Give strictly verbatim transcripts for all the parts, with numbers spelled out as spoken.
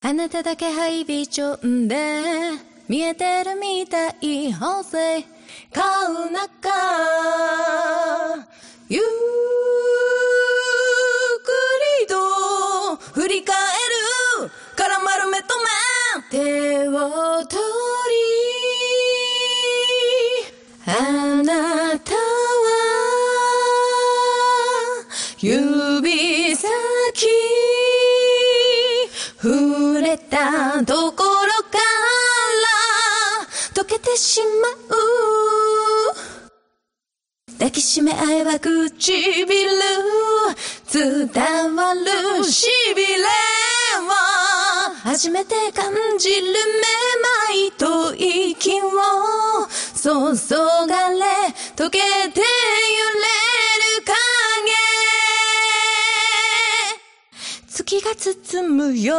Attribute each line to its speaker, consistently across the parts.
Speaker 1: あなただけハイビジョンで見えてるみたい法制買う中ゆっくりと振り返る絡まる目と目手を取りあなたは指先触れたところから溶けてしまう抱きしめ合えば唇伝わるしびれは初めて感じるめまいと息を注がれ溶けて揺れる影月が包むよ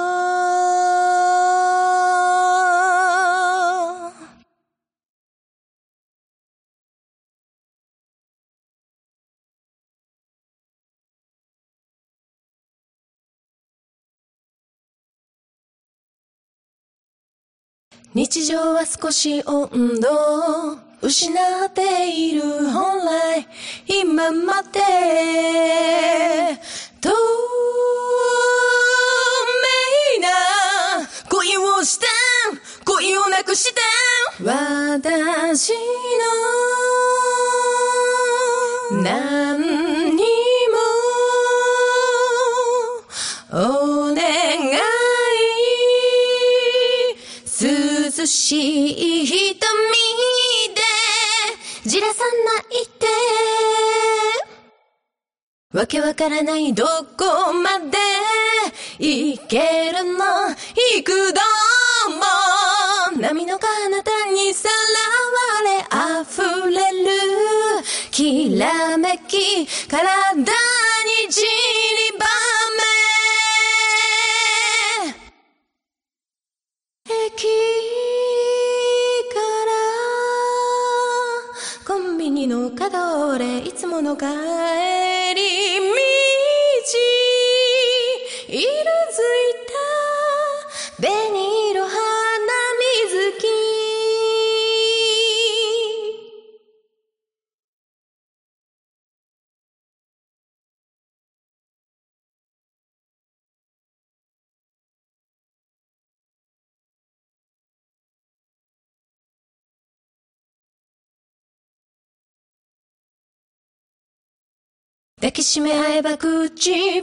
Speaker 1: 日常は少し温度を失っている本来今まで透明な恋をして恋をなくして私の何にもお願い涼しい瞳でじらさないでわけわからないどこまで行けるの幾度も波の彼方にさらわれ溢れるきらめき体に散りばめ駅コンビニの角俺いつもの帰り道色づいた紅色花水木抱きしめ合えば唇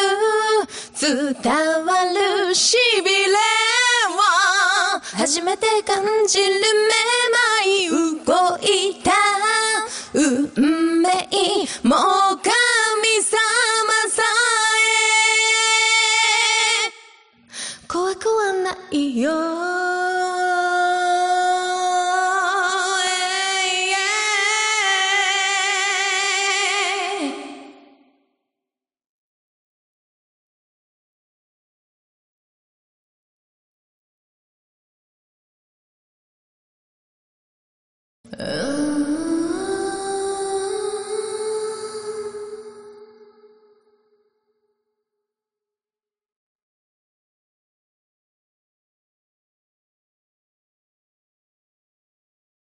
Speaker 1: 伝わるしびれは初めて感じるめまい動いた運命もう神様さえ怖くはないよ